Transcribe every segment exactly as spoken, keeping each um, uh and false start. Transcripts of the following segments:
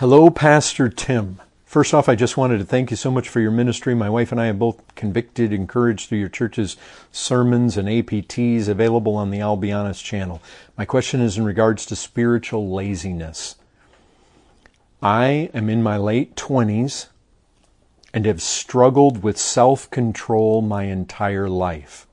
Hello, Pastor Tim. First off, I just wanted to thank you so much for your ministry. My wife and I have both convicted, encouraged through your church's sermons and A P Ts available on the I'll Be Honest channel. My question is in regards to spiritual laziness. I am in my late twenties and have struggled with self-control my entire life.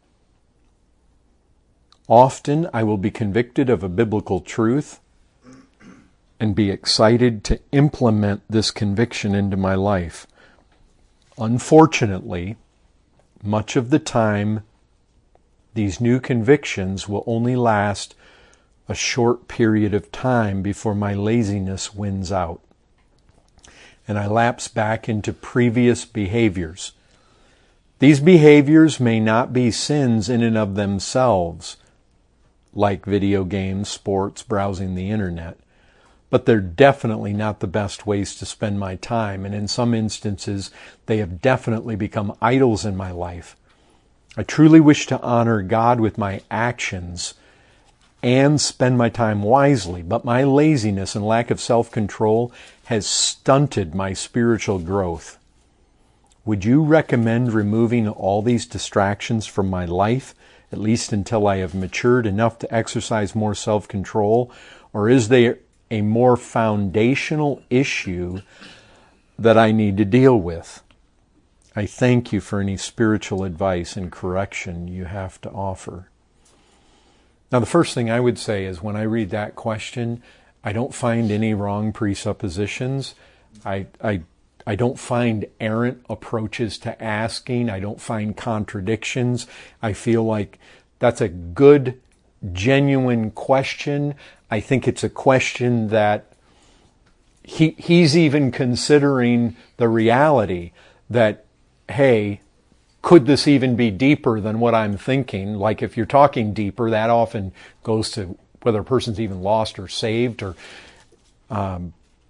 Often I will be convicted of a biblical truth and be excited to implement this conviction into my life. Unfortunately, much of the time, these new convictions will only last a short period of time before my laziness wins out, and I lapse back into previous behaviors. These behaviors may not be sins in and of themselves, like video games, sports, browsing the internet, but they're definitely not the best ways to spend my time, and in some instances, they have definitely become idols in my life. I truly wish to honor God with my actions and spend my time wisely, but my laziness and lack of self-control has stunted my spiritual growth. Would you recommend removing all these distractions from my life, at least until I have matured enough to exercise more self-control, or is there a more foundational issue that I need to deal with? I thank you for any spiritual advice and correction you have to offer. Now, the first thing I would say is when I read that question, I don't find any wrong presuppositions. I, I, I don't find errant approaches to asking. I don't find contradictions. I feel like that's a good, genuine question. I think it's a question that he he's even considering the reality that, hey, could this even be deeper than what I'm thinking? Like if you're talking deeper, that often goes to whether a person's even lost or saved, or um,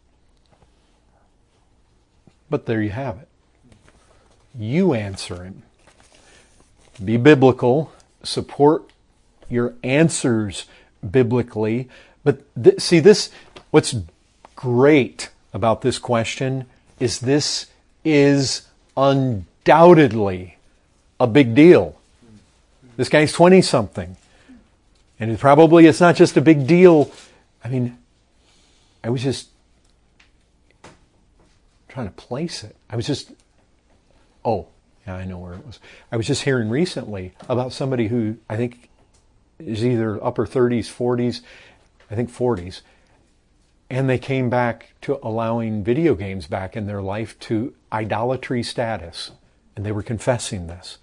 but there you have it. You answer him. Be biblical. Support your answers biblically. But th- see, this, what's great about this question is this is undoubtedly a big deal. This guy's twenty-something. And it probably, it's not just a big deal. I mean, I was just trying to place it. I was just, oh, yeah, I know where it was. I was just hearing recently about somebody who I think is either upper thirties, forties, I think forties, and they came back to allowing video games back in their life to idolatry status, and they were confessing this.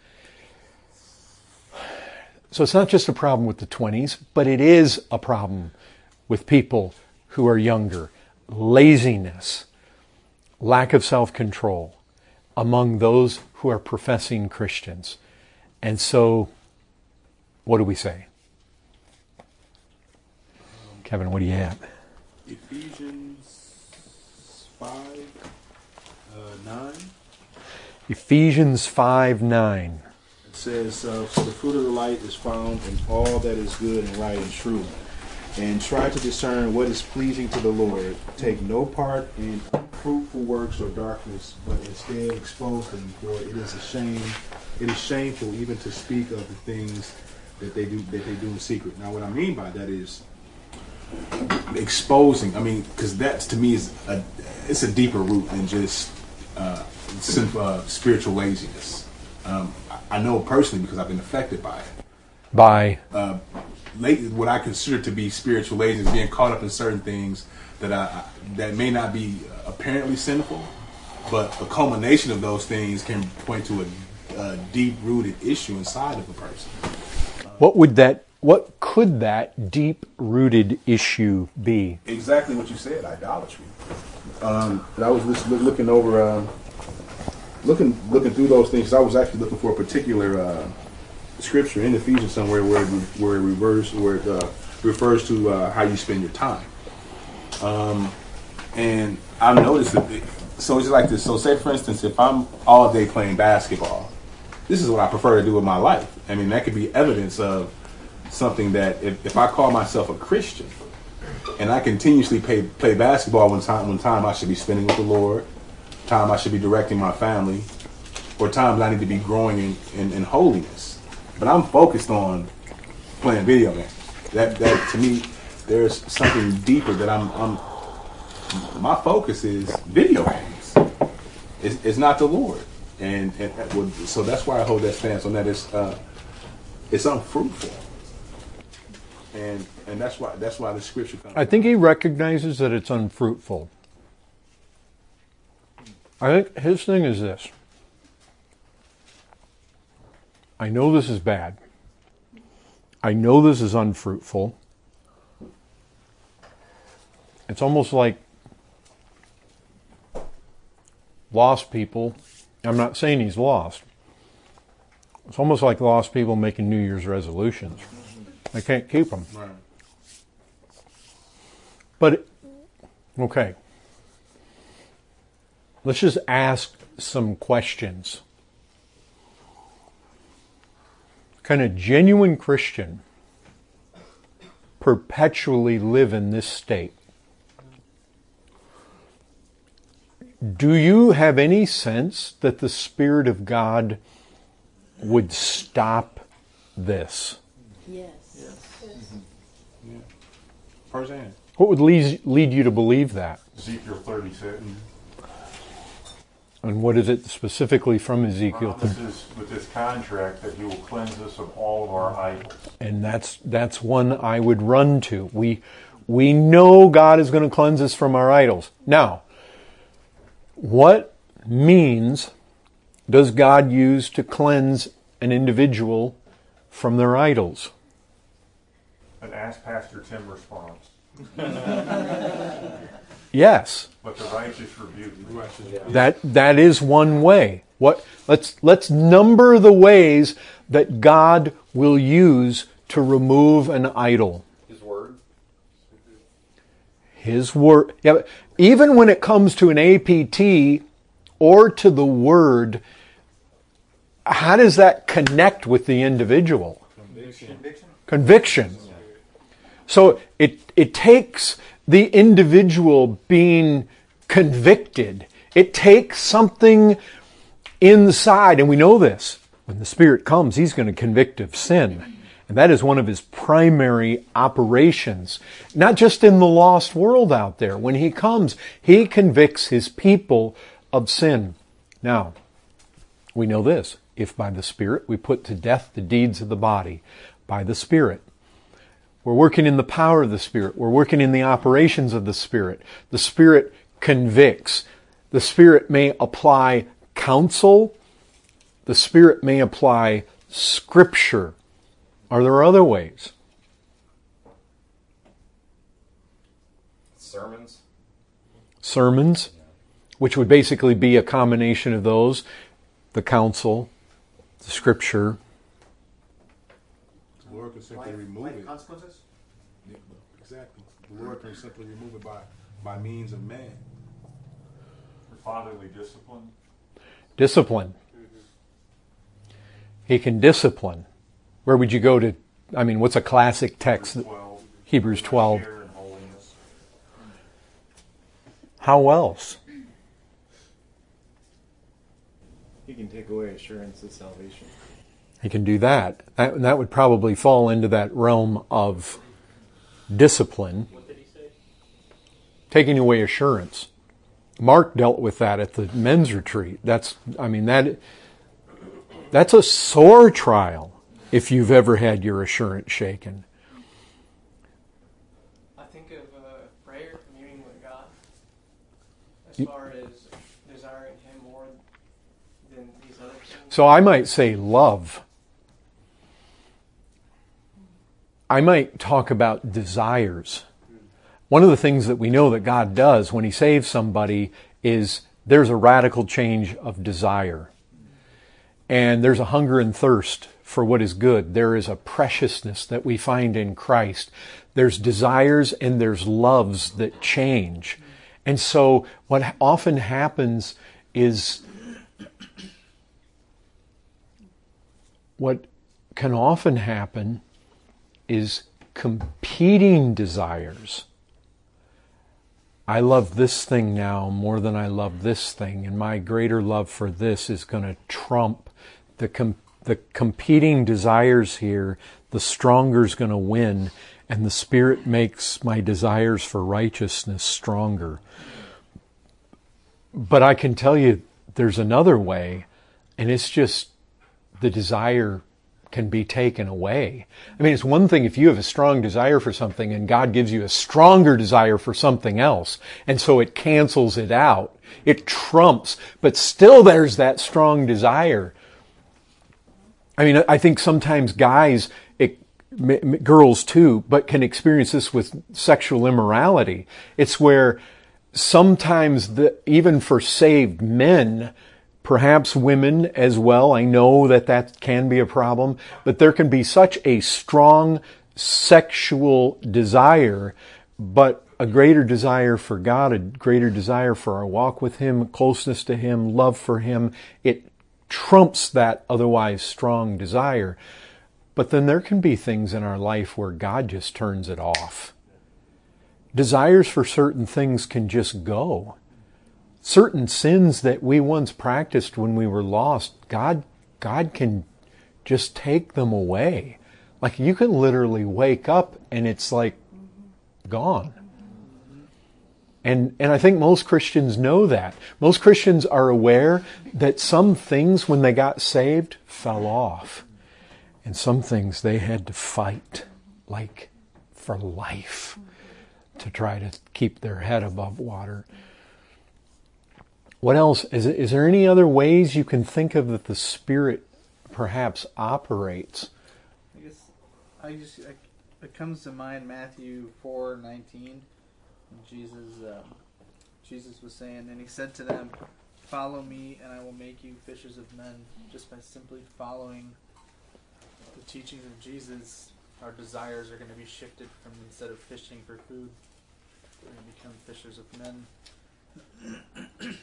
So it's not just a problem with the twenties, but it is a problem with people who are younger. Laziness, lack of self-control among those who are professing Christians. And so, what do we say? Kevin, what do you have? Ephesians five, nine. Ephesians five, nine. It says, uh, for the fruit of the light is found in all that is good and right and true. And try to discern what is pleasing to the Lord. Take no part in unfruitful works or darkness, but instead expose them. For it is a shame, it is shameful even to speak of the things that they do that they do in secret. Now, what I mean by that is exposing. I mean, because that to me is a it's a deeper root than just uh, simple, uh, spiritual laziness. Um, I, I know personally because I've been affected by it. By uh, late, what I consider to be spiritual laziness, being caught up in certain things that I, that may not be apparently sinful, but a culmination of those things can point to a, a deep-rooted issue inside of a person. What would that? What could that deep-rooted issue be? Exactly what you said, idolatry. Um, I was just looking over, uh, looking looking through those things. I was actually looking for a particular uh, scripture in Ephesians somewhere where it, where it reverse, where it uh, refers to uh, how you spend your time. Um, and I noticed that. It, so it's like this. So say, for instance, if I'm all day playing basketball, this is what I prefer to do with my life. I mean, that could be evidence of something that if, if I call myself a Christian, and I continuously play play basketball when time when time I should be spending with the Lord, time I should be directing my family, or times I need to be growing in, in, in holiness. But I'm focused on playing video games. That that to me, there's something deeper that I'm. I'm my focus is video games. It's, it's not the Lord, and, and so that's why I hold that stance on that. It's uh, it's unfruitful, and and that's why that's why the scripture comes. I think he recognizes that it's unfruitful. I think his thing is this. I know this is bad. I know this is unfruitful. It's almost like lost people. I'm not saying he's lost. It's almost like lost people making New Year's resolutions. They can't keep them. Right. But, okay. Let's just ask some questions. Can a genuine Christian perpetually live in this state? Do you have any sense that the Spirit of God would stop this? Yes. Yes. Mm-hmm. Yeah. Firsthand. What would lead, lead you to believe that? Ezekiel thirty-seven. And what is it specifically from Ezekiel? Promises with this contract that he will cleanse us of all of our idols. And that's that's one I would run to. We we know God is going to cleanse us from our idols. Now, what means does God use to cleanse an individual from their idols? And ask Pastor Tim response. Yes. But the righteous rebuke. That that is one way. What let's let's number the ways that God will use to remove an idol. His word. His word. Yeah, but even when it comes to an A P T or to the word, how does that connect with the individual? Conviction. Conviction. So it it takes the individual being convicted. It takes something inside, and we know this. When the Spirit comes, He's going to convict of sin. And that is one of His primary operations. Not just in the lost world out there. When He comes, He convicts His people of sin. Now, we know this. If by the Spirit we put to death the deeds of the body, by the Spirit, we're working in the power of the Spirit. We're working in the operations of the Spirit. The Spirit convicts. The Spirit may apply counsel. The Spirit may apply Scripture. Are there other ways? Sermons. Sermons, which would basically be a combination of those. The counsel, the Scripture. The Lord can simply Life, remove life it. consequences? Yeah, exactly. The Lord can simply remove it by, by means of man. For fatherly discipline. Discipline. He can discipline. Where would you go to? I mean, what's a classic text? twelve. Hebrews twelve. Share in holiness. How else? He can take away assurance of salvation. He can do that. That, that would probably fall into that realm of discipline. What did he say? Taking away assurance. Mark dealt with that at the men's retreat. That's, I mean, that that's a sore trial if you've ever had your assurance shaken. I think of uh, prayer, communing with God, as You- far as desiring Him more than these other things. So I might say love. I might talk about desires. One of the things that we know that God does when He saves somebody is there's a radical change of desire. And there's a hunger and thirst for what is good. There is a preciousness that we find in Christ. There's desires and there's loves that change. And so what often happens is, what can often happen is competing desires I love this thing now more than I love this thing, and my greater love for this is going to trump the com- the competing desires here. The stronger is going to win, and the Spirit makes my desires for righteousness stronger. But I can tell you there's another way, and it's just the desire can be taken away. I mean, it's one thing if you have a strong desire for something and God gives you a stronger desire for something else, and so it cancels it out. It trumps, but still there's that strong desire. I mean, I think sometimes guys, it, girls too, but can experience this with sexual immorality. It's where sometimes, the, even for saved men, perhaps women as well, I know that that can be a problem, but there can be such a strong sexual desire, but a greater desire for God, a greater desire for our walk with Him, closeness to Him, love for Him. It trumps that otherwise strong desire. But then there can be things in our life where God just turns it off. Desires for certain things can just go. Certain sins that we once practiced when we were lost, God, God can just take them away. Like you can literally wake up and it's like gone. And, and I think most Christians know that. Most Christians are aware that some things when they got saved fell off. And some things they had to fight like for life to try to keep their head above water. What else? Is, is there any other ways you can think of that the Spirit perhaps operates? I guess I just I, it comes to mind Matthew four nineteen. Jesus um, Jesus was saying, and He said to them, "Follow me, and I will make you fishers of men." Just by simply following the teachings of Jesus, our desires are going to be shifted from, instead of fishing for food, we're going to become fishers of men.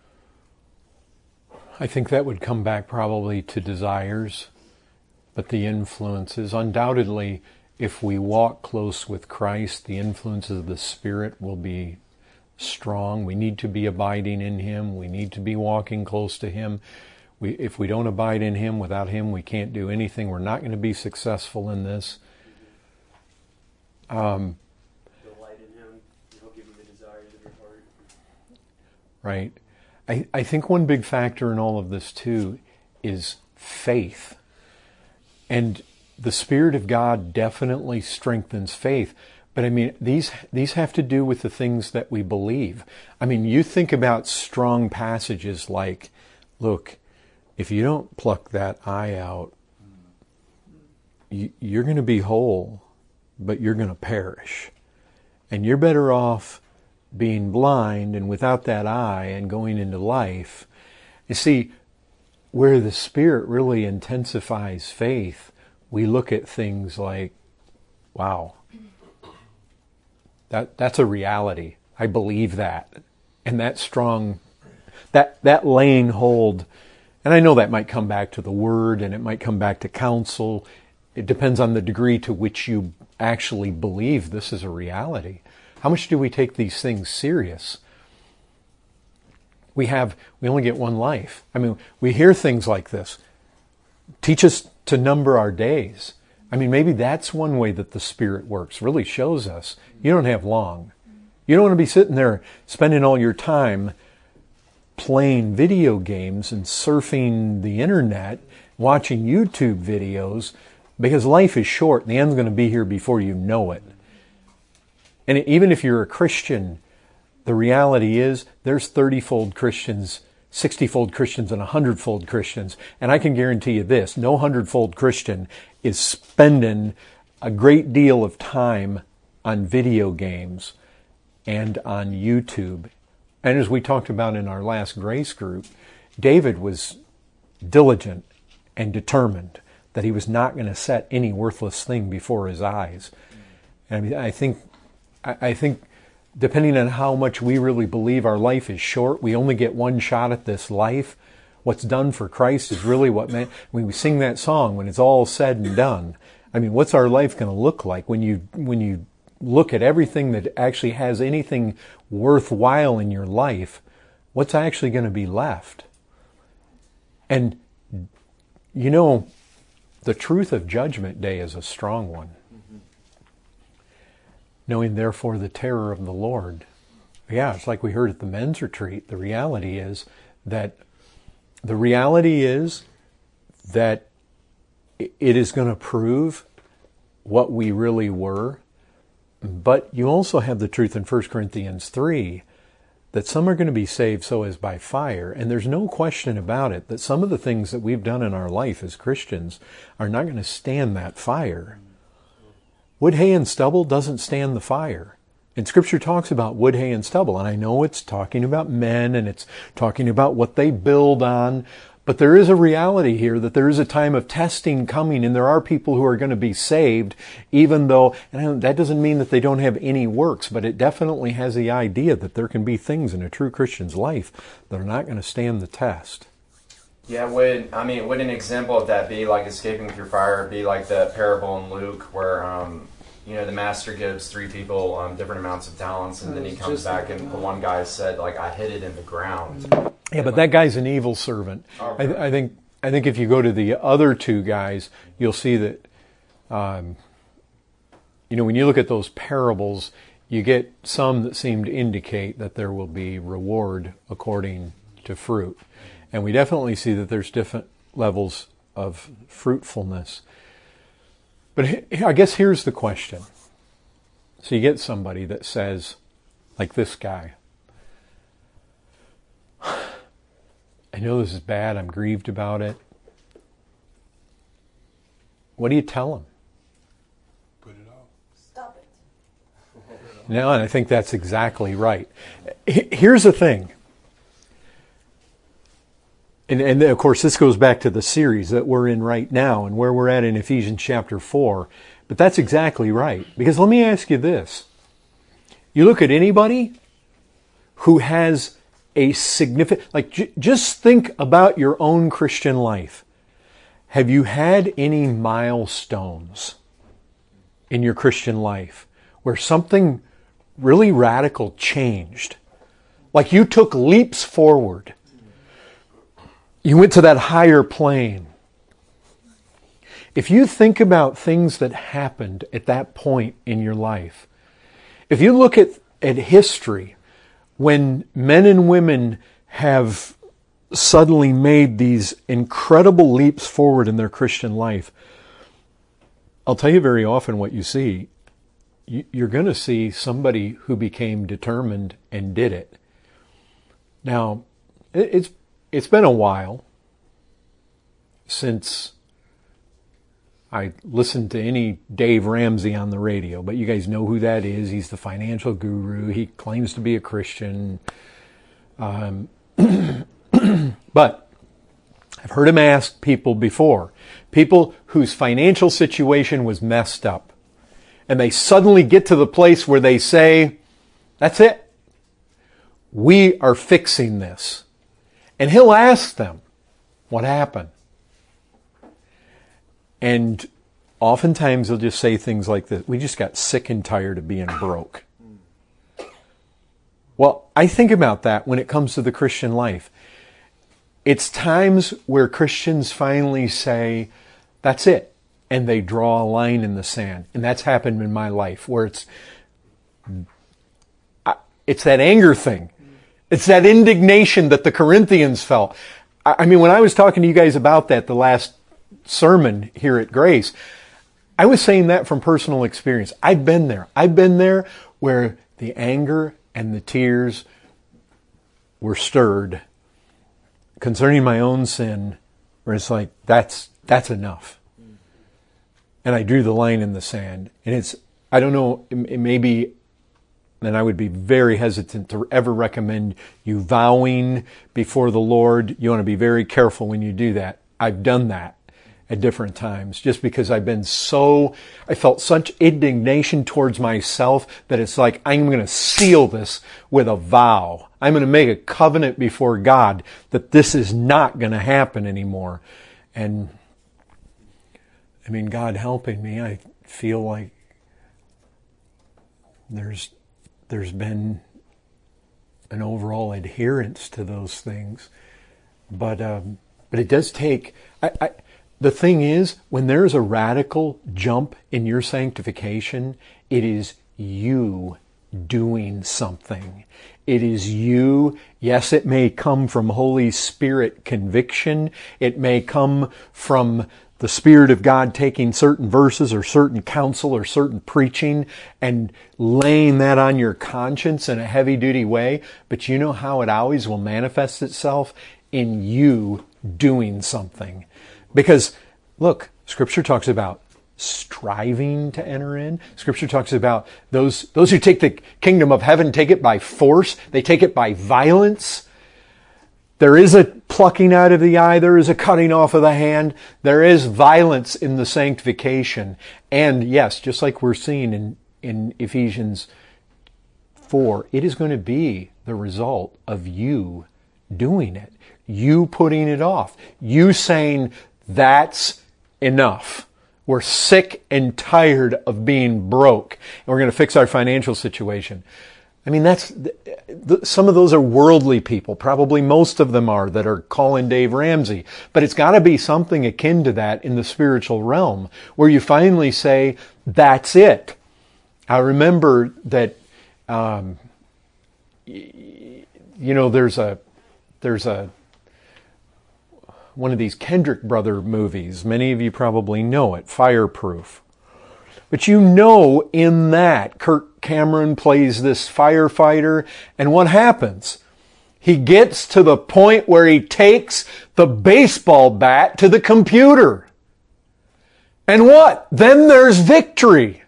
I think that would come back probably to desires, but the influences, undoubtedly, if we walk close with Christ, the influences of the Spirit will be strong. We need to be abiding in Him. We need to be walking close to Him. We, if we don't abide in Him, without Him, we can't do anything. We're not going to be successful in this. Um, Delight in Him. He'll give you the desires of your heart. Right. I, I think one big factor in all of this too is faith. And the Spirit of God definitely strengthens faith. But I mean, these these have to do with the things that we believe. I mean, you think about strong passages like, look, if you don't pluck that eye out, you, you're going to be whole, but you're going to perish. And you're better off being blind and without that eye and going into life. You see, where the Spirit really intensifies faith, we look at things like, wow, that that's a reality. I believe that. And that strong, that that laying hold, and I know that might come back to the Word and it might come back to counsel. It depends on the degree to which you actually believe this is a reality. How much do we take these things serious? We have, we only get one life. I mean, we hear things like this. Teach us to number our days. I mean, maybe that's one way that the Spirit works, really shows us you don't have long. You don't want to be sitting there spending all your time playing video games and surfing the internet, watching YouTube videos, because life is short and the end's going to be here before you know it. And even if you're a Christian, the reality is there's thirty-fold Christians, sixty-fold Christians, and one hundred-fold Christians. And I can guarantee you this, no one hundred-fold Christian is spending a great deal of time on video games and on YouTube. And as we talked about in our last grace group, David was diligent and determined that he was not going to set any worthless thing before his eyes. And I mean, I think I think depending on how much we really believe our life is short, we only get one shot at this life. What's done for Christ is really what man, when we sing that song, when it's all said and done. I mean, what's our life going to look like when you when you look at everything that actually has anything worthwhile in your life, what's actually going to be left? And, you know, the truth of Judgment Day is a strong one. Mm-hmm. Knowing, therefore, the terror of the Lord. Yeah, it's like we heard at the men's retreat. The reality is that the reality is that it is going to prove what we really were. But you also have the truth in First Corinthians three that some are going to be saved so as by fire. And there's no question about it that some of the things that we've done in our life as Christians are not going to stand that fire. Wood, hay, and stubble doesn't stand the fire. And Scripture talks about wood, hay, and stubble. And I know it's talking about men and it's talking about what they build on. But there is a reality here that there is a time of testing coming, and there are people who are going to be saved, even though, and that doesn't mean that they don't have any works, but it definitely has the idea that there can be things in a true Christian's life that are not going to stand the test. Yeah, would I mean, would an example of that be like escaping through fire? Be like the parable in Luke where, um, you know, the master gives three people um, different amounts of talents, and then he comes back and the one guy said, like, I hid it in the ground. Yeah, but that guy's an evil servant. I, I think I think if you go to the other two guys, you'll see that, um, you know, when you look at those parables, you get some that seem to indicate that there will be reward according to fruit. And we definitely see that there's different levels of fruitfulness. But I guess here's the question. So you get somebody that says, like this guy, I know this is bad, I'm grieved about it. What do you tell him? Put it off. Stop it. No, and I think that's exactly right. Here's the thing. And, and of course, this goes back to the series that we're in right now and where we're at in Ephesians chapter four. But that's exactly right. Because let me ask you this. You look at anybody who has a significant, like j- just think about your own Christian life. Have you had any milestones in your Christian life where something really radical changed? Like you took leaps forward. You went to that higher plane. If you think about things that happened at that point in your life, if you look at, at history, when men and women have suddenly made these incredible leaps forward in their Christian life, I'll tell you very often what you see. You're going to see somebody who became determined and did it. Now, it's it's been a while since I listened to any Dave Ramsey on the radio, but you guys know who that is. He's the financial guru. He claims to be a Christian. Um, but I've heard him ask people before, people whose financial situation was messed up, and they suddenly get to the place where they say, that's it. We are fixing this. And he'll ask them, what happened? And oftentimes they'll just say things like this. We just got sick and tired of being broke. Well, I think about that when it comes to the Christian life. It's times where Christians finally say, that's it. And they draw a line in the sand. And that's happened in my life where it's, it's that anger thing. It's that indignation that the Corinthians felt. I mean, when I was talking to you guys about that the last sermon here at Grace, I was saying that from personal experience. I've been there. I've been there where the anger and the tears were stirred concerning my own sin, where it's like, that's that's enough. And I drew the line in the sand. And it's, I don't know, it, it may be, and I would be very hesitant to ever recommend you vowing before the Lord. You want to be very careful when you do that. I've done that at different times, just because I've been so, I felt such indignation towards myself that it's like, I'm going to seal this with a vow. I'm going to make a covenant before God that this is not going to happen anymore. And I mean, God helping me, I feel like there's there's been an overall adherence to those things, but um, but it does take. I, I, the thing is, when there is a radical jump in your sanctification, it is you doing something. It is you. Yes, it may come from Holy Spirit conviction. It may come from the Spirit of God taking certain verses or certain counsel or certain preaching and laying that on your conscience in a heavy-duty way. But you know how it always will manifest itself? In you doing something. Because, look, Scripture talks about striving to enter in. Scripture talks about those, those who take the kingdom of heaven take it by force. They take it by violence. There is a plucking out of the eye. There is a cutting off of the hand. There is violence in the sanctification. And yes, just like we're seeing in, in Ephesians four, it is going to be the result of you doing it. You putting it off. You saying, that's enough. We're sick and tired of being broke, and we're going to fix our financial situation. I mean, that's some of those are worldly people. Probably most of them are that are calling Dave Ramsey. But it's got to be something akin to that in the spiritual realm, where you finally say, that's it. I remember that, um, you know, there's a there's a one of these Kendrick brother movies. Many of you probably know it, Fireproof. But you know in that, Kirk Cameron plays this firefighter, and what happens? He gets to the point where he takes the baseball bat to the computer. And what? Then there's victory.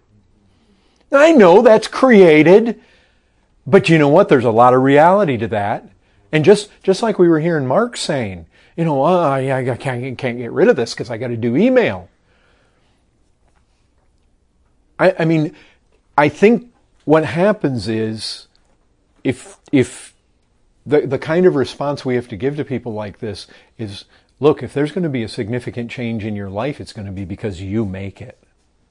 I know that's created, but you know what? There's a lot of reality to that. And just, just like we were hearing Mark saying, you know, uh, I, I can't, can't get rid of this because I got to do email. I, I mean, I think what happens is if if the the kind of response we have to give to people like this is, look, if there's going to be a significant change in your life, it's going to be because you make it.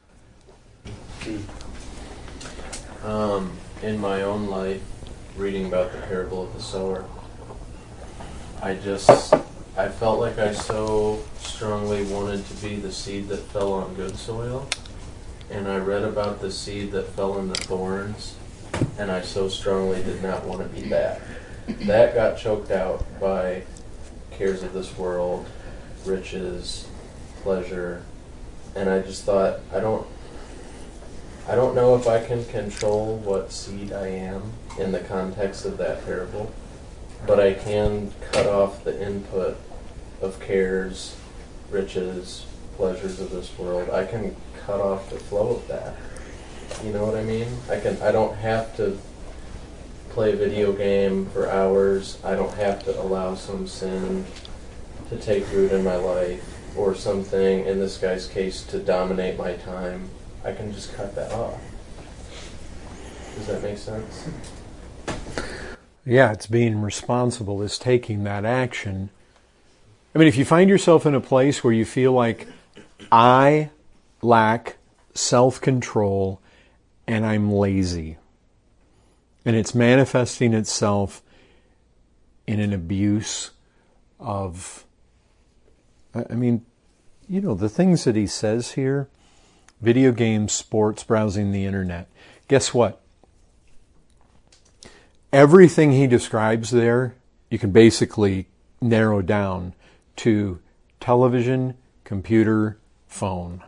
Um, in my own life, reading about the parable of the sower, I just... I felt like I so strongly wanted to be the seed that fell on good soil. And I read about the seed that fell in the thorns, and I so strongly did not want to be that. That got choked out by cares of this world, riches, pleasure, and I just thought, I don't I don't know if I can control what seed I am in the context of that parable, but I can cut off the input of cares, riches, pleasures of this world. I can cut off the flow of that. You know what I mean? I can. I don't have to play a video game for hours. I don't have to allow some sin to take root in my life, or something, in this guy's case, to dominate my time. I can just cut that off. Does that make sense? Yeah, it's being responsible, is taking that action. I mean, if you find yourself in a place where you feel like, I lack self-control and I'm lazy, and it's manifesting itself in an abuse of, I mean, you know, the things that he says here, video games, sports, browsing the internet. Guess what? Everything he describes there, you can basically narrow down to television, computer, phone.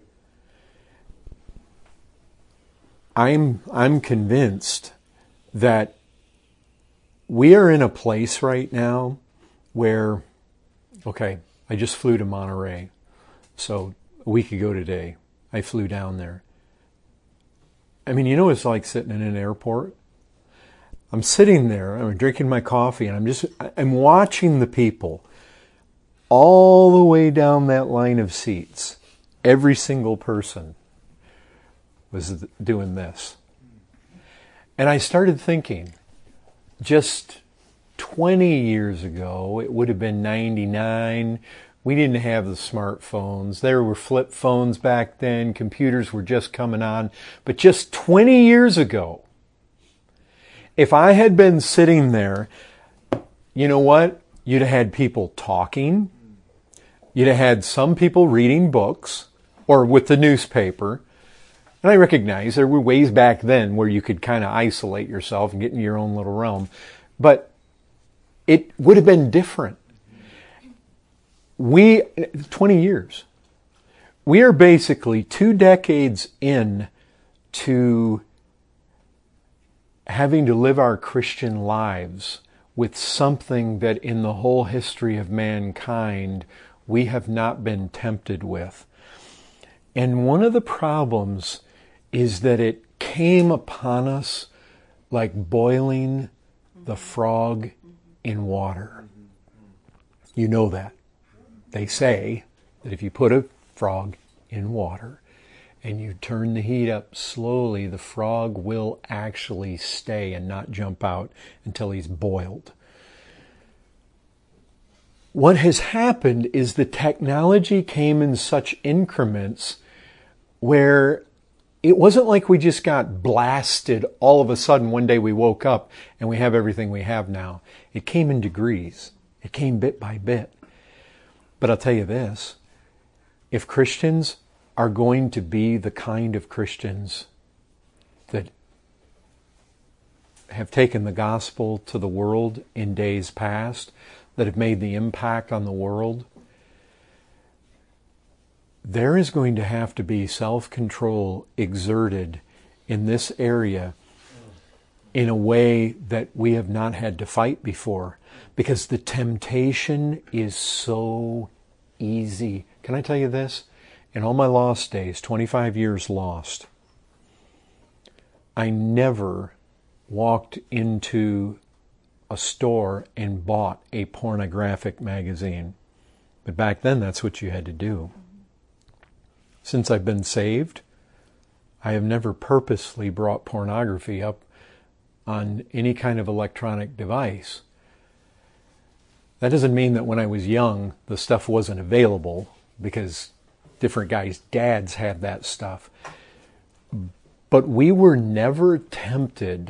I'm I'm convinced that we are in a place right now where, okay, I just flew to Monterey. So a week ago today, I flew down there. I mean, you know what it's like sitting in an airport? I'm sitting there, I'm drinking my coffee, and I'm just, I'm watching the people all the way down that line of seats. Every single person was doing this. And I started thinking, just twenty years ago, it would have been ninety-nine, We didn't have the smartphones. There were flip phones back then. Computers were just coming on. But just twenty years ago, if I had been sitting there, you know what? You'd have had people talking. You'd have had some people reading books or with the newspaper. And I recognize there were ways back then where you could kind of isolate yourself and get in your own little realm. But it would have been different. We, twenty years, we are basically two decades in to having to live our Christian lives with something that in the whole history of mankind we have not been tempted with. And one of the problems is that it came upon us like boiling the frog in water. You know that. They say that if you put a frog in water and you turn the heat up slowly, the frog will actually stay and not jump out until he's boiled. What has happened is the technology came in such increments where it wasn't like we just got blasted all of a sudden one day we woke up and we have everything we have now. It came in degrees. It came bit by bit. But I'll tell you this, if Christians are going to be the kind of Christians that have taken the gospel to the world in days past, that have made the impact on the world, there is going to have to be self-control exerted in this area in a way that we have not had to fight before, because the temptation is so easy. Can I tell you this? In all my lost days, twenty-five years lost, I never walked into a store and bought a pornographic magazine. But back then, that's what you had to do. Since I've been saved, I have never purposely brought pornography up on any kind of electronic device. That doesn't mean that when I was young, the stuff wasn't available, because different guys' dads had that stuff. But we were never tempted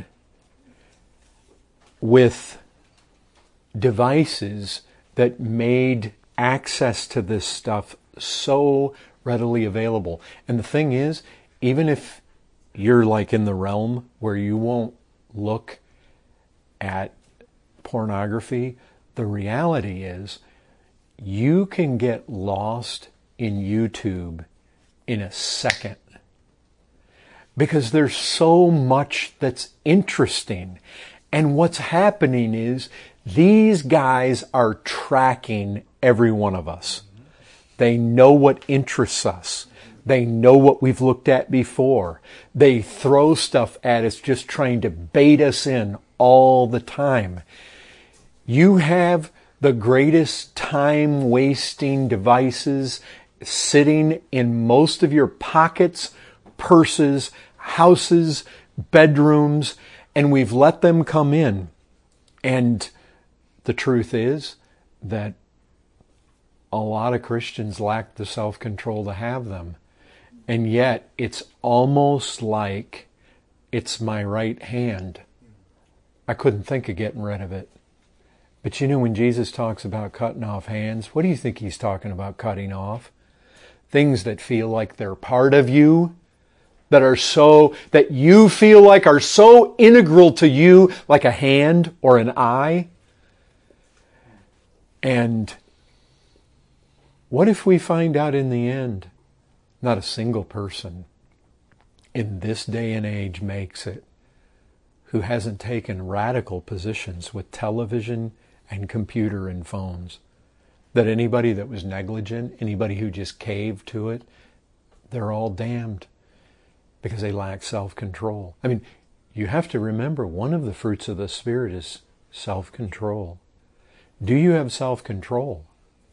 with devices that made access to this stuff so readily available. And the thing is, even if you're like in the realm where you won't look at pornography, the reality is you can get lost in YouTube in a second, because there's so much that's interesting. And what's happening is these guys are tracking every one of us. They know what interests us. They know what we've looked at before. They throw stuff at us just trying to bait us in all the time. You have the greatest time-wasting devices sitting in most of your pockets, purses, houses, bedrooms, and we've let them come in. And the truth is that a lot of Christians lack the self-control to have them. And yet it's almost like it's my right hand. I couldn't think of getting rid of it. But you know, when Jesus talks about cutting off hands, what do you think he's talking about cutting off? Things that feel like they're part of you, that are so, that you feel like are so integral to you, like a hand or an eye. And what if we find out in the end, not a single person in this day and age makes it who hasn't taken radical positions with television and computer and phones? That anybody that was negligent, anybody who just caved to it, they're all damned because they lack self-control. I mean, you have to remember, one of the fruits of the Spirit is self-control. Do you have self-control?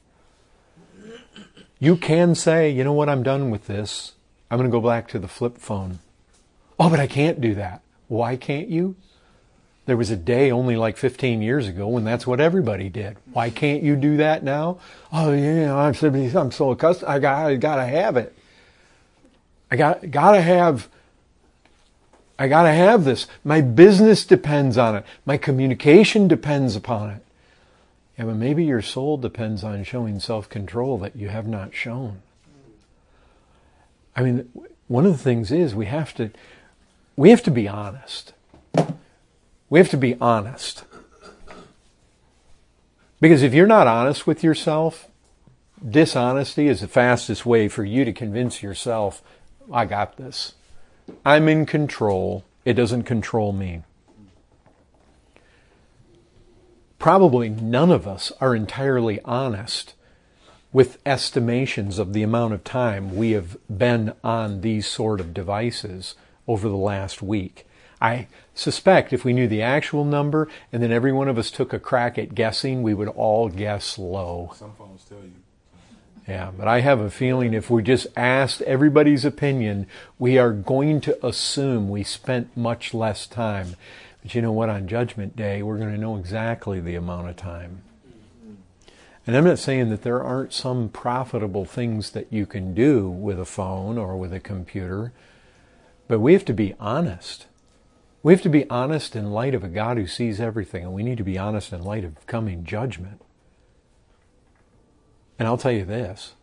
You can say, you know what, I'm done with this. I'm going to go back to the flip phone. Oh, but I can't do that. Why can't you? There was a day only like fifteen years ago when that's what everybody did. Why can't you do that now? Oh, yeah, I'm so, I'm so accustomed. I got, I gotta have it. I got, gotta have. I gotta have this. My business depends on it. My communication depends upon it. Yeah, but maybe your soul depends on showing self-control that you have not shown. I mean, one of the things is we have to, we have to be honest. We have to be honest. Because if you're not honest with yourself, dishonesty is the fastest way for you to convince yourself, I got this. I'm in control. It doesn't control me. Probably none of us are entirely honest with estimations of the amount of time we have been on these sort of devices over the last week. I suspect if we knew the actual number and then every one of us took a crack at guessing, we would all guess low. Some phones tell you. Yeah, but I have a feeling if we just asked everybody's opinion, we are going to assume we spent much less time. But you know what? On Judgment Day, we're going to know exactly the amount of time. And I'm not saying that there aren't some profitable things that you can do with a phone or with a computer, but we have to be honest. We have to be honest in light of a God who sees everything, and we need to be honest in light of coming judgment. And I'll tell you this.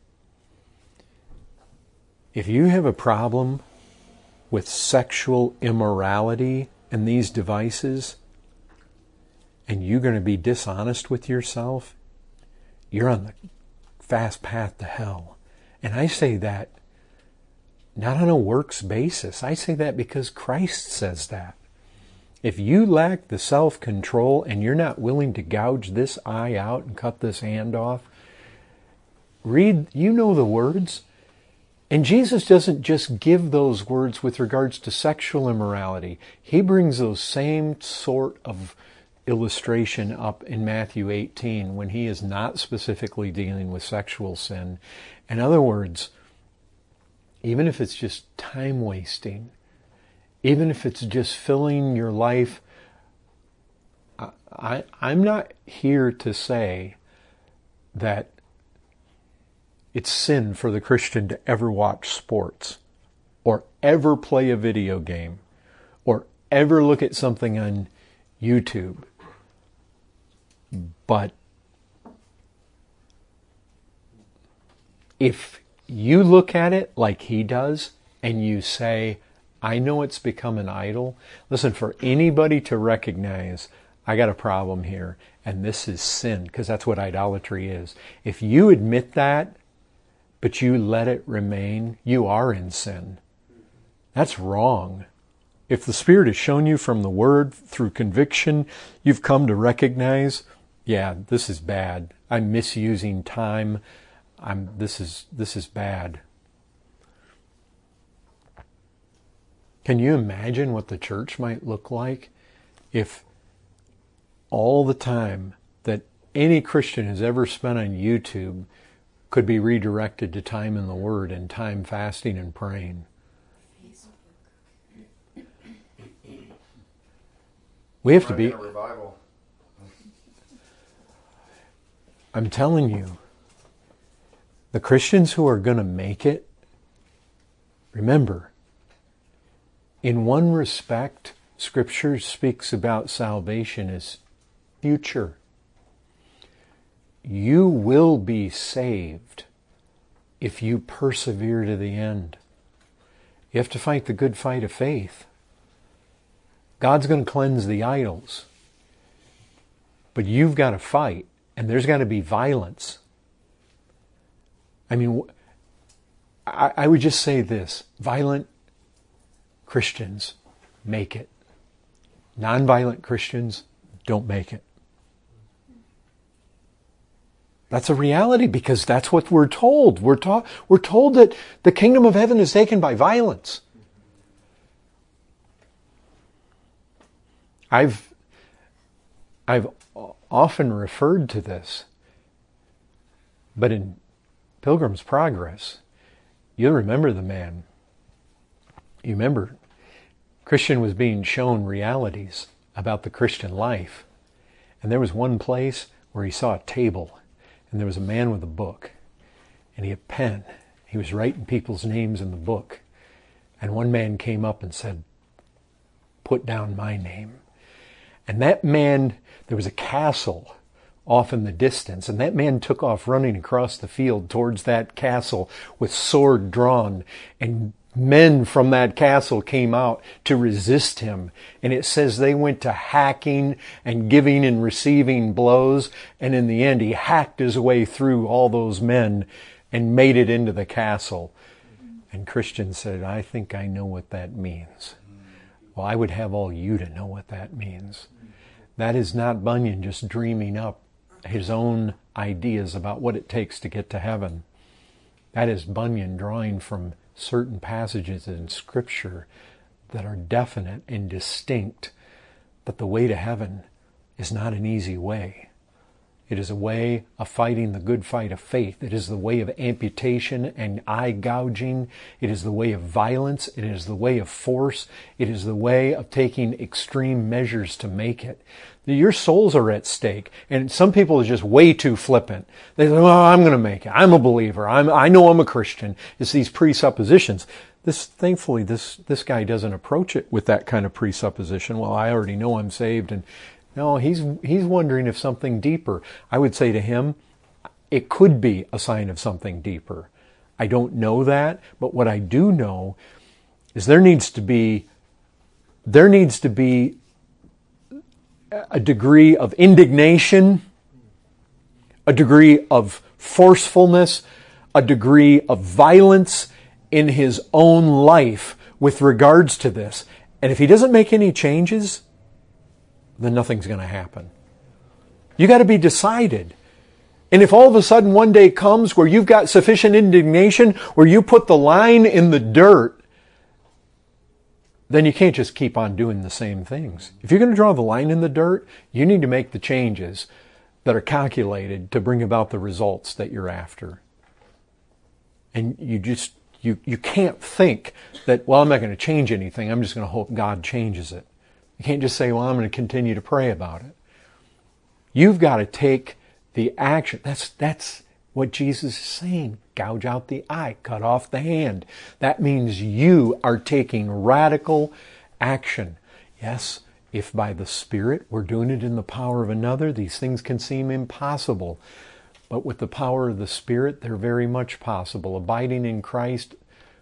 If you have a problem with sexual immorality and these devices, and you're going to be dishonest with yourself, you're on the fast path to hell. And I say that not on a works basis. I say that because Christ says that. If you lack the self-control and you're not willing to gouge this eye out and cut this hand off, read, you know the words. And Jesus doesn't just give those words with regards to sexual immorality. He brings those same sort of illustration up in Matthew eighteen when he is not specifically dealing with sexual sin. In other words, even if it's just time wasting, even if it's just filling your life, I, I, I'm not here to say that it's sin for the Christian to ever watch sports or ever play a video game or ever look at something on YouTube. But if you look at it like he does and you say, I know it's become an idol. Listen, for anybody to recognize, I got a problem here and this is sin, because that's what idolatry is. If you admit that, but you let it remain, you are in sin. That's wrong. If the Spirit has shown you from the Word through conviction, you've come to recognize, yeah, this is bad. I'm misusing time. I'm this is this is bad. Can you imagine what the church might look like if all the time that any Christian has ever spent on YouTube could be redirected to time in the Word and time fasting and praying? We have to be. Revival. I'm telling you, the Christians who are going to make it, remember, in one respect, Scripture speaks about salvation as future. You will be saved if you persevere to the end. You have to fight the good fight of faith. God's going to cleanse the idols. But you've got to fight, and there's got to be violence. I mean, I, I would just say this. Violent Christians make it. Nonviolent Christians don't make it. That's a reality because that's what we're told. We're, ta- we're told that the kingdom of heaven is taken by violence. I've, I've often referred to this, but in Pilgrim's Progress, you'll remember the man. You remember, Christian was being shown realities about the Christian life. And there was one place where he saw a table, and there was a man with a book, and he had a pen. He was writing people's names in the book. And one man came up and said, "Put down my name." And that man, there was a castle off in the distance, and that man took off running across the field towards that castle with sword drawn, and men from that castle came out to resist him. And it says they went to hacking and giving and receiving blows, and in the end he hacked his way through all those men and made it into the castle. And Christian said, "I think I know what that means." Well, I would have all you to know what that means. That is not Bunyan just dreaming up his own ideas about what it takes to get to heaven. That is Bunyan drawing from certain passages in Scripture that are definite and distinct, that the way to heaven is not an easy way. It is a way of fighting the good fight of faith. It is the way of amputation and eye gouging. It is the way of violence. It is the way of force. It is the way of taking extreme measures to make it. Your souls are at stake. And some people are just way too flippant. They say, "Well, I'm going to make it. I'm a believer. I'm, I know I'm a Christian." It's these presuppositions. This, thankfully, this, this guy doesn't approach it with that kind of presupposition. Well, I already know I'm saved, and no, he's he's wondering if something deeper. I would say to him, it could be a sign of something deeper. I don't know that, but what I do know is there needs to be there needs to be a degree of indignation, a degree of forcefulness, a degree of violence in his own life with regards to this. And if he doesn't make any changes, then nothing's going to happen. You got to be decided. And if all of a sudden one day comes where you've got sufficient indignation, where you put the line in the dirt, then you can't just keep on doing the same things. If you're going to draw the line in the dirt, you need to make the changes that are calculated to bring about the results that you're after. And you just, you, you can't think that, well, I'm not going to change anything. I'm just going to hope God changes it. You can't just say, well, I'm going to continue to pray about it. You've got to take the action. That's, that's what Jesus is saying. Gouge out the eye, cut off the hand. That means you are taking radical action. Yes, if by the Spirit we're doing it in the power of another, these things can seem impossible. But with the power of the Spirit, they're very much possible. Abiding in Christ,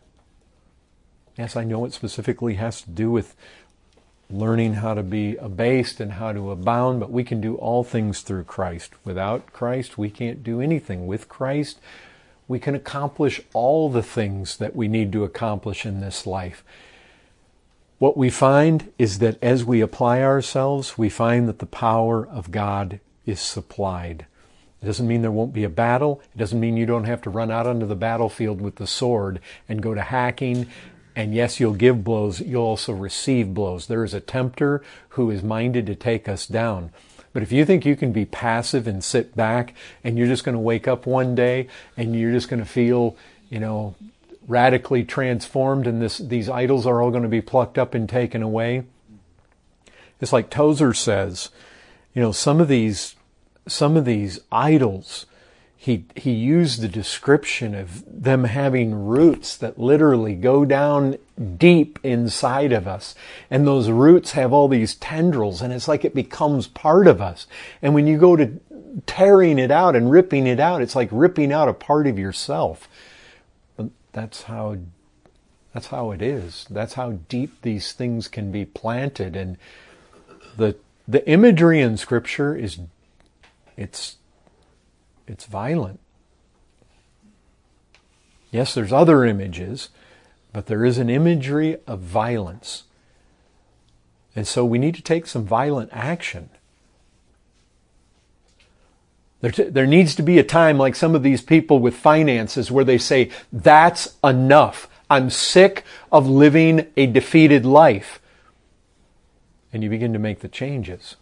yes, I know it specifically has to do with learning how to be abased and how to abound, but we can do all things through Christ. Without Christ, we can't do anything. With Christ, we can accomplish all the things that we need to accomplish in this life. What we find is that as we apply ourselves, we find that the power of God is supplied. It doesn't mean there won't be a battle. It doesn't mean you don't have to run out onto the battlefield with the sword and go to hacking. And yes, you'll give blows, you'll also receive blows. There is a tempter who is minded to take us down. But if you think you can be passive and sit back and you're just going to wake up one day and you're just going to feel, you know, radically transformed and this these idols are all going to be plucked up and taken away. It's like Tozer says, you know, some of these some of these idols, He he used the description of them having roots that literally go down deep inside of us. And those roots have all these tendrils, and it's like it becomes part of us. And when you go to tearing it out and ripping it out, it's like ripping out a part of yourself. But that's how that's how it is. That's how deep these things can be planted. And the the imagery in Scripture is it's It's violent. Yes, there's other images, but there is an imagery of violence. And so we need to take some violent action. There, t- there needs to be a time like some of these people with finances where they say, that's enough. I'm sick of living a defeated life. And you begin to make the changes.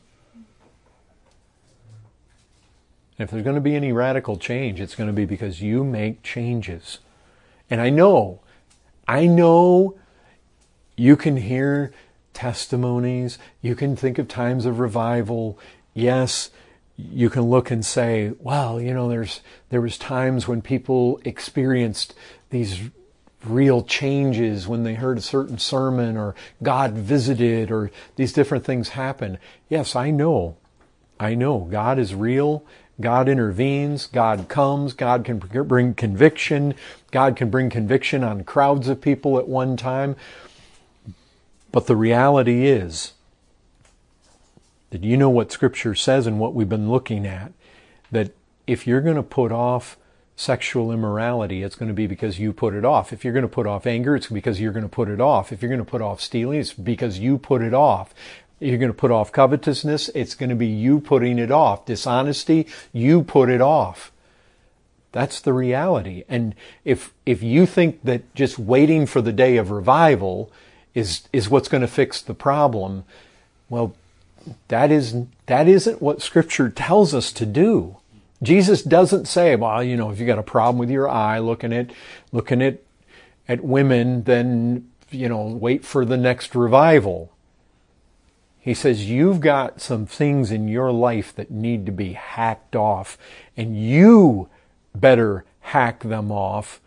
If there's going to be any radical change, it's going to be because you make changes. And I know, I know you can hear testimonies. You can think of times of revival. Yes, you can look and say, well, you know, there's there was times when people experienced these real changes when they heard a certain sermon, or God visited, or these different things happen. Yes, I know. I know. God is real. God intervenes. God comes. God can bring conviction. God can bring conviction on crowds of people at one time. But the reality is that you know what Scripture says and what we've been looking at, that if you're going to put off sexual immorality, it's going to be because you put it off. If you're going to put off anger, it's because you're going to put it off. If you're going to put off stealing, it's because you put it off. If you're going to put off covetousness, it's going to be you putting it off. Dishonesty, you put it off. That's the reality. And if if you think that just waiting for the day of revival is is what's going to fix the problem, well, that is that isn't what Scripture tells us to do. Jesus doesn't say, well, you know, if you got a problem with your eye looking at looking at at women, then, you know, wait for the next revival. He says you've got some things in your life that need to be hacked off, and you better hack them off.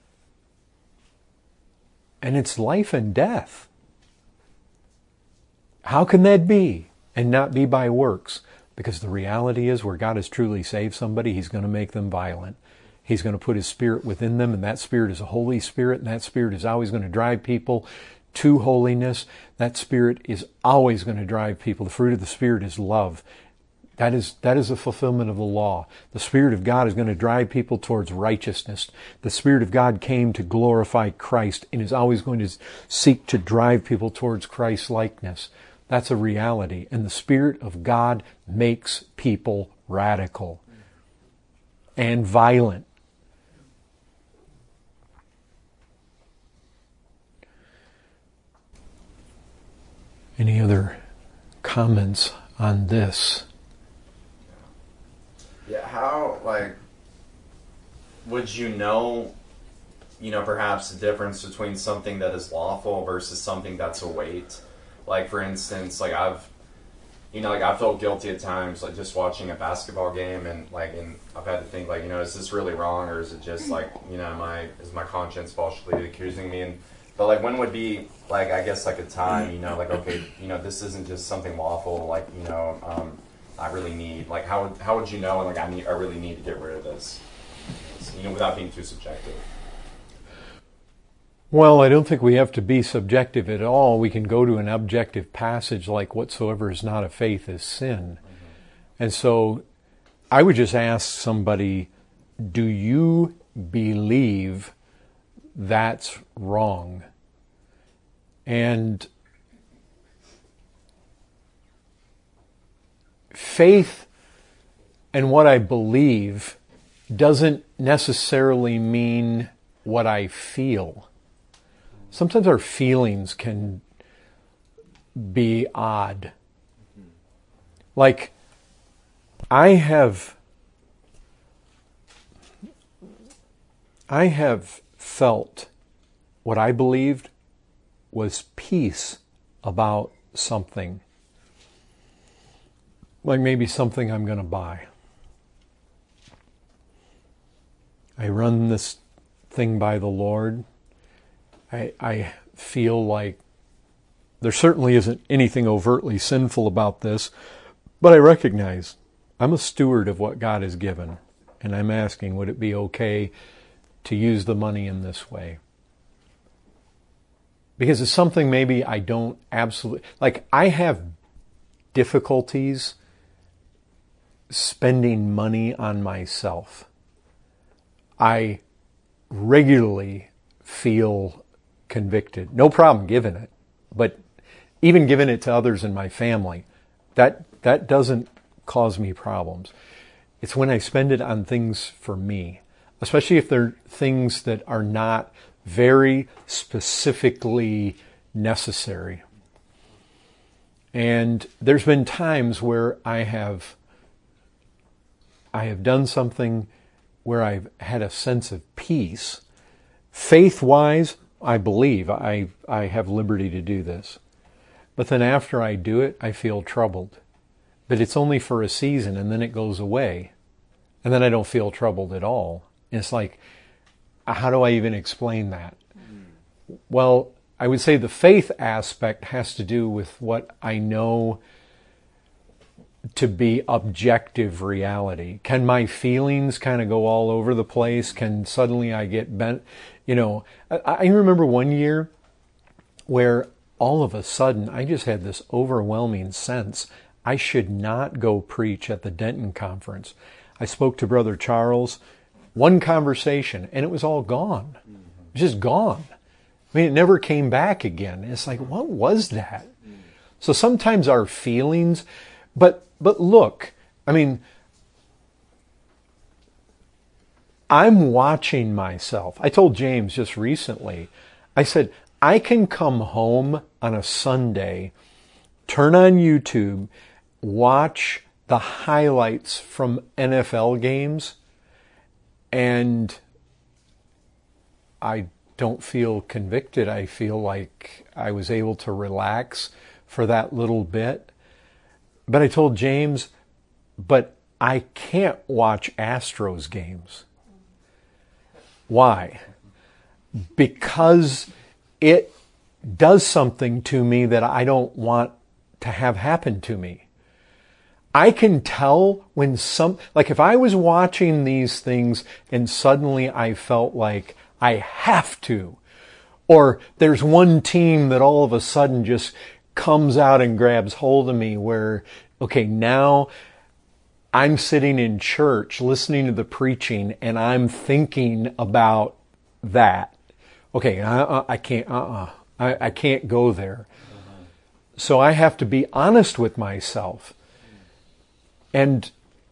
And it's life and death. How can that be and not be by works? Because the reality is, where God has truly saved somebody, He's going to make them violent. He's going to put His Spirit within them, and that Spirit is a Holy Spirit, and that Spirit is always going to drive people to holiness. That Spirit is always going to drive people. The fruit of the Spirit is love. That is, that is a fulfillment of the law. The Spirit of God is going to drive people towards righteousness. The Spirit of God came to glorify Christ and is always going to seek to drive people towards Christ's likeness. That's a reality. And the Spirit of God makes people radical and violent. Any other comments on this? Yeah, how, like, would you know, you know, perhaps the difference between something that is lawful versus something that's a weight? Like, for instance, like, I've, you know, like, I felt guilty at times, like, just watching a basketball game, and, like, and I've had to think, like, you know, is this really wrong, or is it just, like, you know, my, is my conscience falsely accusing me? And, but, like, when would be, like, I guess, like, a time, you know, like, okay, you know, this isn't just something lawful, like, you know, um, I really need, like, how would, how would you know, like, I need, I really need to get rid of this, you know, without being too subjective? Well, I don't think we have to be subjective at all. We can go to an objective passage like whatsoever is not of faith is sin. Mm-hmm. And so I would just ask somebody, do you believe that's wrong? And faith and what I believe doesn't necessarily mean what I feel. Sometimes our feelings can be odd. Like, I have, I have felt what I believed was peace about something. Like maybe something I'm going to buy. I run this thing by the Lord. I, I feel like there certainly isn't anything overtly sinful about this, but I recognize I'm a steward of what God has given, and I'm asking, would it be okay to use the money in this way? Because it's something maybe I don't absolutely, like I have difficulties spending money on myself. I regularly feel convicted. No problem giving it, but even giving it to others in my family, that that doesn't cause me problems. It's when I spend it on things for me, especially if they're things that are not very specifically necessary. And there's been times where I have I have done something where I've had a sense of peace. Faith-wise, I believe I I have liberty to do this. but then after I do it, I feel troubled. But it's only for a season, and then it goes away. And then I don't feel troubled at all. And it's like, how do I even explain that? Mm. Well, I would say the faith aspect has to do with what I know to be objective reality. Can my feelings kind of go all over the place? Can suddenly I get bent? You know, I, I remember one year where all of a sudden I just had this overwhelming sense I should not go preach at the Denton conference. I spoke to Brother Charles, one conversation, and it was all gone. It was just gone. I mean, it never came back again. It's like, what was that? So sometimes our feelings, but but look, I mean, I'm watching myself. I told James just recently, I said, I can come home on a Sunday, turn on YouTube, watch the highlights from N F L games, and I don't feel convicted. I feel like I was able to relax for that little bit. But I told James, but I can't watch Astros games. Why? Because it does something to me that I don't want to have happen to me. I can tell when some, like if I was watching these things and suddenly I felt like I have to, or there's one team that all of a sudden just comes out and grabs hold of me where, okay, now I'm sitting in church listening to the preaching and I'm thinking about that. Okay, I, I can't, uh-uh, I, I can't go there. So I have to be honest with myself. And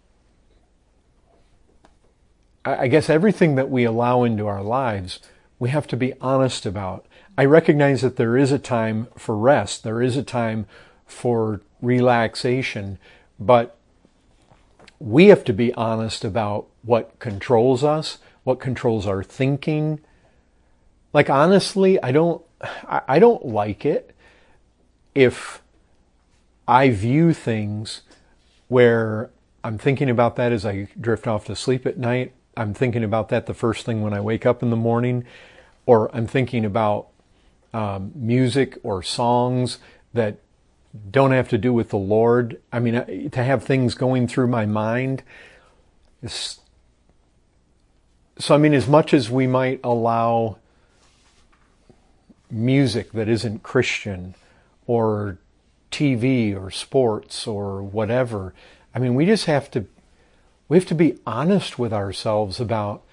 I guess everything that we allow into our lives, we have to be honest about. I recognize that there is a time for rest. There is a time for relaxation. But we have to be honest about what controls us, what controls our thinking. Like, honestly, I don't, I don't like it if I view things where I'm thinking about that as I drift off to sleep at night. I'm thinking about that the first thing when I wake up in the morning, or I'm thinking about um, music or songs that don't have to do with the Lord. I mean, to have things going through my mind is, so I mean, as much as we might allow music that isn't Christian, or T V or sports or whatever, I mean, we just have to, we have to be honest with ourselves about,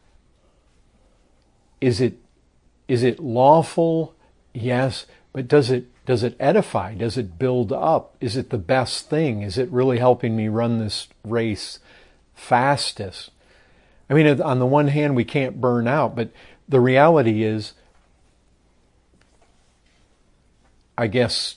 is it, is it lawful? Yes, but does it, does it edify? Does it build up? Is it the best thing? Is it really helping me run this race fastest? I mean, on the one hand, we can't burn out, but the reality is, I guess,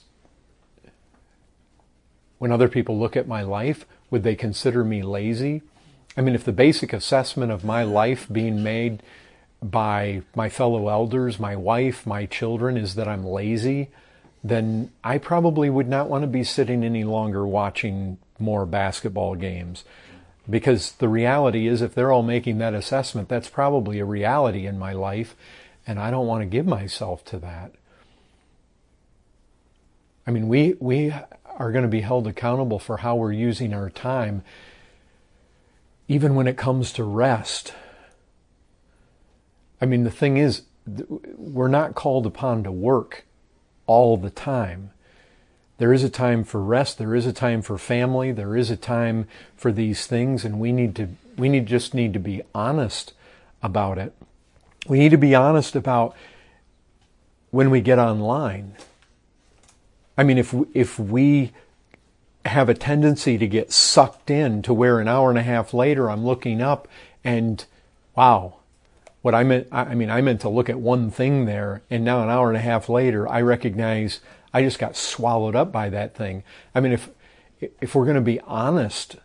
when other people look at my life, would they consider me lazy? I mean, if the basic assessment of my life being made by my fellow elders, my wife, my children, is that I'm lazy, then I probably would not want to be sitting any longer watching more basketball games. Because the reality is, if they're all making that assessment, that's probably a reality in my life, and I don't want to give myself to that. I mean, we we are going to be held accountable for how we're using our time, even when it comes to rest. I mean, the thing is, we're not called upon to work all the time. There is a time for rest. There is a time for family. There is a time for these things, and we need to we need just need to be honest about it. We need to be honest about when we get online. I mean, if if we have a tendency to get sucked in to where an hour and a half later I'm looking up and, wow, what I meant, I mean, I meant to look at one thing there, and now an hour and a half later I recognize I just got swallowed up by that thing. I mean, if if we're going to be honest,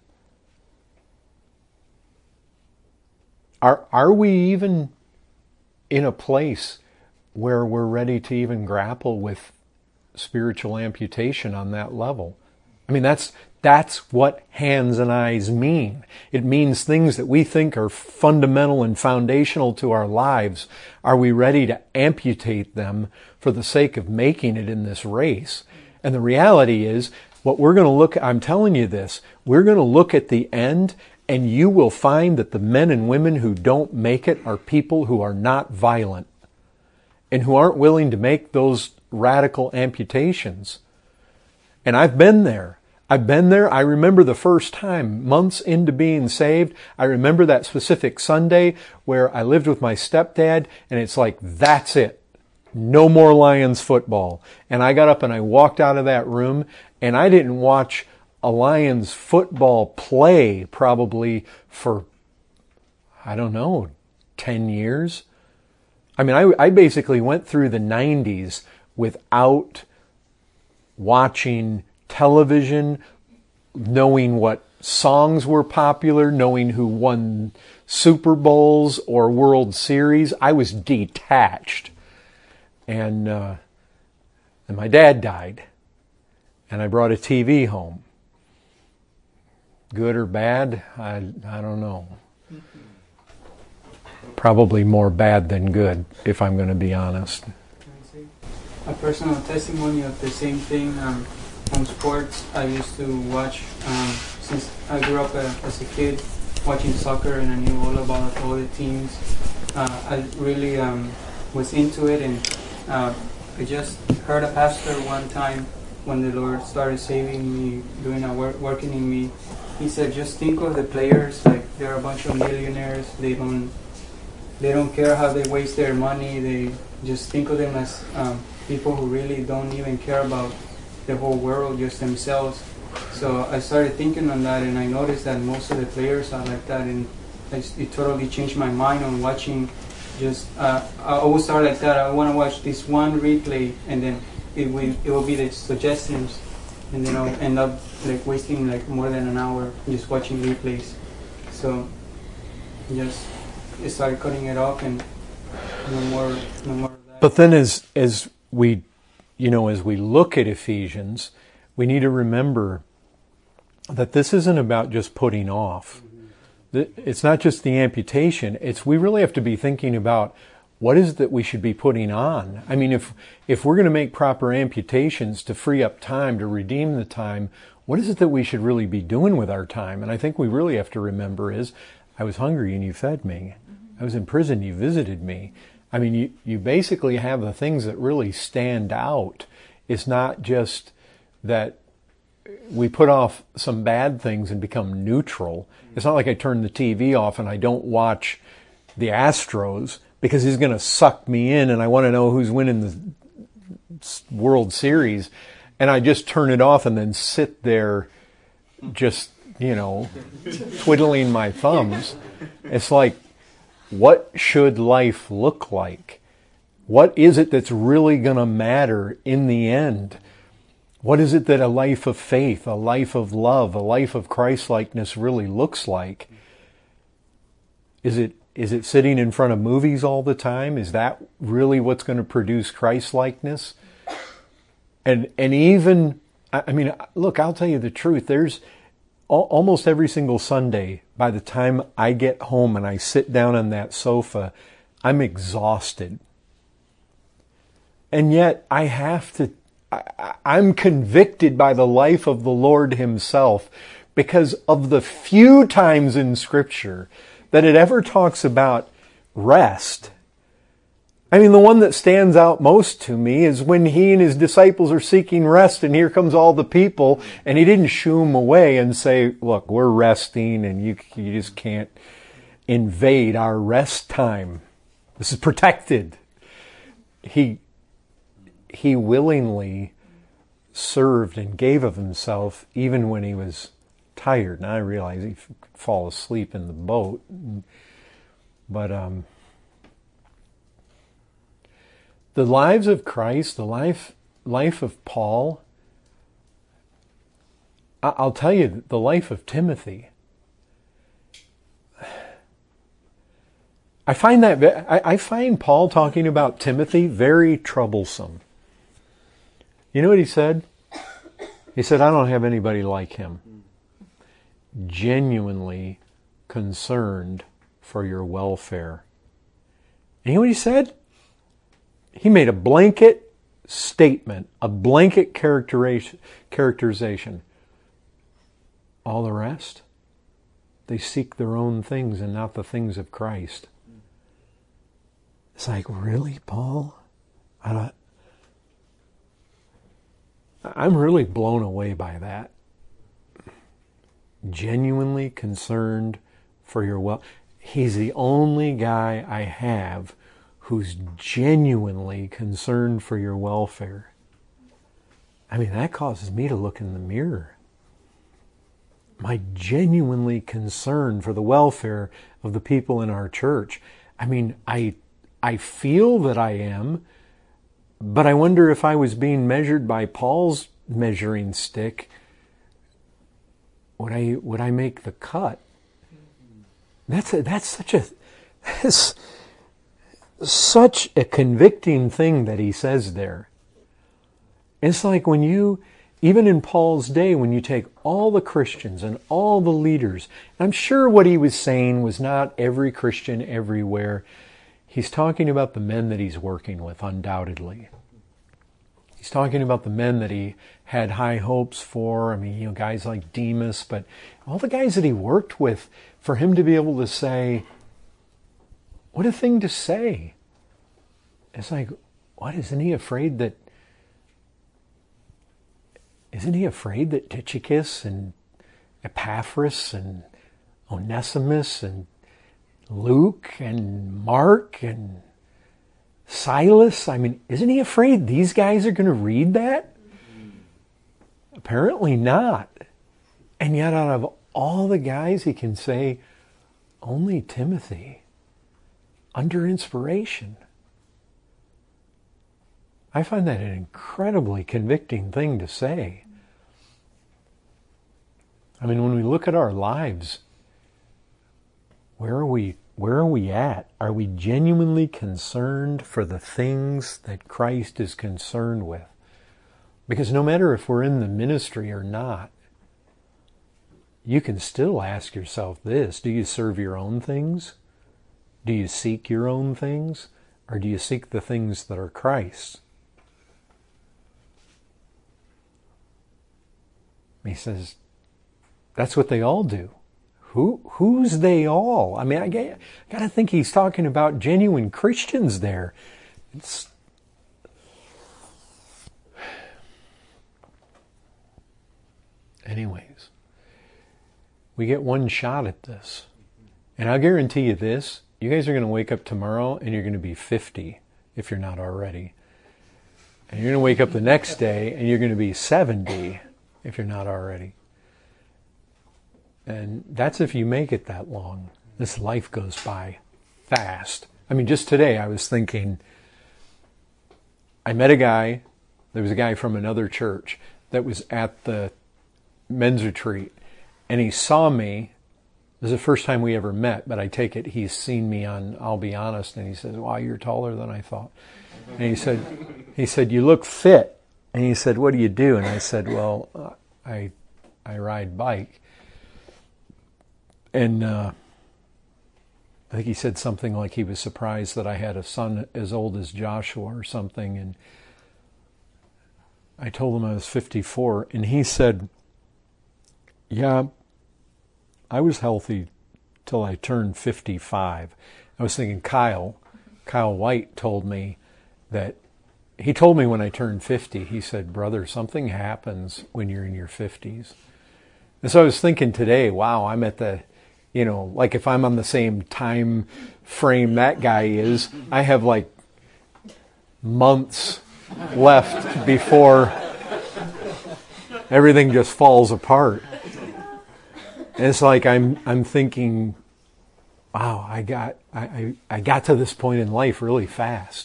are are we even in a place where we're ready to even grapple with spiritual amputation on that level. I mean, that's that's what hands and eyes mean. It means things that we think are fundamental and foundational to our lives. Are we ready to amputate them for the sake of making it in this race? And the reality is, what we're going to look at, I'm telling you this, we're going to look at the end, and you will find that the men and women who don't make it are people who are not violent and who aren't willing to make those radical amputations. And I've been there. I've been there. I remember the first time, months into being saved. I remember that specific Sunday where I lived with my stepdad, and it's like, that's it. No more Lions football. And I got up and I walked out of that room, and I didn't watch a Lions football play probably for, I don't know, ten years. I mean, I, I basically went through the nineties without watching television, knowing what songs were popular, knowing who won Super Bowls or World Series. I was detached. And, uh, and my dad died. And I brought a T V home. Good or bad? I, I don't know. Probably more bad than good, if I'm going to be honest. A personal testimony of the same thing. Um, on sports, I used to watch, um, since I grew up uh, as a kid, watching soccer, and I knew all about all the teams. Uh, I really um, was into it, and uh, I just heard a pastor one time when the Lord started saving me, doing a work, working in me. He said, just think of the players, like they're a bunch of millionaires. They don't, they don't care how they waste their money. They just think of them as um, people who really don't even care about the whole world, just themselves. So I started thinking on that, and I noticed that most of the players are like that, and it totally changed my mind on watching. Just uh, I always start like that. I want to watch this one replay, and then it will it will be the suggestions, and then I'll end up like wasting like more than an hour just watching replays. So just I started cutting it off, and no more, no more of that. But then, as as we, you know, as we look at Ephesians, we need to remember that this isn't about just putting off. It's not just the amputation. It's we really have to be thinking about what is it that we should be putting on. I mean, if if we're going to make proper amputations to free up time, to redeem the time, what is it that we should really be doing with our time? And I think we really have to remember is, I was hungry and you fed me. I was in prison, you visited me. I mean, you, you basically have the things that really stand out. It's not just that we put off some bad things and become neutral. It's not like I turn the T V off and I don't watch the Astros because he's going to suck me in and I want to know who's winning the World Series. And I just turn it off and then sit there just, you know, twiddling my thumbs. It's like, what should life look like? What is it that's really going to matter in the end? What is it that a life of faith, a life of love, a life of Christ-likeness really looks like? Is it is it sitting in front of movies all the time? Is that really what's going to produce Christ-likeness? And and even, I mean, look, I'll tell you the truth. There's almost every single Sunday, by the time I get home and I sit down on that sofa, I'm exhausted. And yet I have to, I, I'm convicted by the life of the Lord Himself because of the few times in Scripture that it ever talks about rest. I mean, the one that stands out most to me is when He and His disciples are seeking rest and here comes all the people and He didn't shoo them away and say, look, we're resting and you, you just can't invade our rest time. This is protected. He, he willingly served and gave of Himself even when He was tired. Now I realize He could fall asleep in the boat, but um, the lives of Christ, the life life of Paul, I'll tell you, the life of Timothy. I find that I find Paul talking about Timothy very troublesome. You know what he said? He said, I don't have anybody like him. Genuinely concerned for your welfare. And you know what he said? He made a blanket statement, a blanket characterization. characterization. All the rest, they seek their own things and not the things of Christ. It's like, really, Paul? I don't, I'm really blown away by that. Genuinely concerned for your well. He's the only guy I have who's genuinely concerned for your welfare. I mean, that causes me to look in the mirror. Am I genuinely concerned for the welfare of the people in our church? I mean, I I feel that I am, but I wonder if I was being measured by Paul's measuring stick, would I would I make the cut? That's a, that's such a that's such a convicting thing that he says there. It's like when you, even in Paul's day, when you take all the Christians and all the leaders, I'm sure what he was saying was not every Christian everywhere. He's talking about the men that he's working with, undoubtedly. He's talking about the men that he had high hopes for. I mean, you know, guys like Demas, but all the guys that he worked with, for him to be able to say, what a thing to say. It's like, what, isn't he afraid that, isn't he afraid that Tychicus and Epaphras and Onesimus and Luke and Mark and Silas, I mean, isn't he afraid these guys are going to read that? Apparently not. And yet out of all the guys, he can say, only Timothy, under inspiration. I find that an incredibly convicting thing to say. I mean, when we look at our lives, where are we, where are we at? Are we genuinely concerned for the things that Christ is concerned with? Because no matter if we're in the ministry or not, you can still ask yourself this: do you serve your own things? Do you seek your own things? Or do you seek the things that are Christ's? He says, that's what they all do. Who, who's they all? I mean, I got, got to think he's talking about genuine Christians there. It's, anyways, we get one shot at this. And I'll guarantee you this, you guys are going to wake up tomorrow and you're going to be fifty, if you're not already. And you're going to wake up the next day and you're going to be seventy, if you're not already. And that's if you make it that long. This life goes by fast. I mean, just today I was thinking, I met a guy, there was a guy from another church that was at the men's retreat, and he saw me. This is the first time we ever met, but I take it he's seen me on I'll Be Honest, and he says, wow, you're taller than I thought. And he said, he said, you look fit. And he said, what do you do? And I said, well, uh, I I ride bike. And uh, I think he said something like he was surprised that I had a son as old as Joshua or something. And I told him I was fifty-four. And he said, yeah, I was healthy till I turned fifty-five. I was thinking Kyle, Kyle White told me that, he told me when I turned fifty, he said, brother, something happens when you're in your fifties. And so I was thinking today, wow, I'm at the, you know, like if I'm on the same time frame that guy is, I have like months left before everything just falls apart. And it's like I'm I'm thinking, wow, I got I, I, I got to this point in life really fast.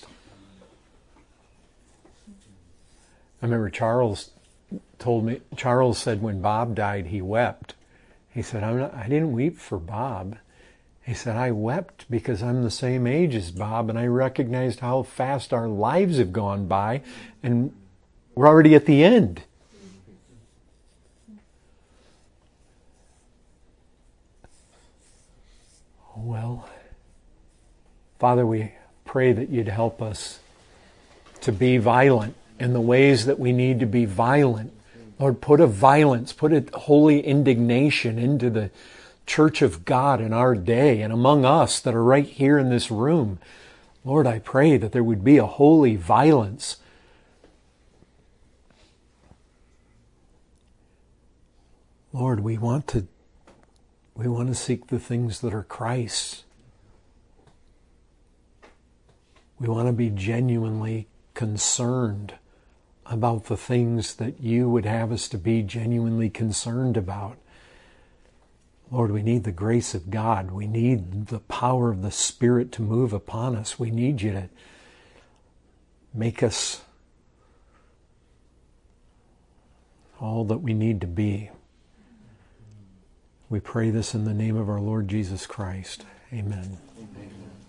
I remember Charles told me, Charles said when Bob died, he wept. He said, I'm not, I didn't weep for Bob. He said, I wept because I'm the same age as Bob, and I recognized how fast our lives have gone by. And We're already at the end. Well, Father, we pray that you'd help us to be violent in the ways that we need to be violent. Lord, put a violence, put a holy indignation into the church of God in our day and among us that are right here in this room. Lord, I pray that there would be a holy violence. Lord, we want to we want to seek the things that are Christ's. We want to be genuinely concerned about the things that you would have us to be genuinely concerned about. Lord, we need the grace of God. We need the power of the Spirit to move upon us. We need you to make us all that we need to be. We pray this in the name of our Lord Jesus Christ. Amen. Amen.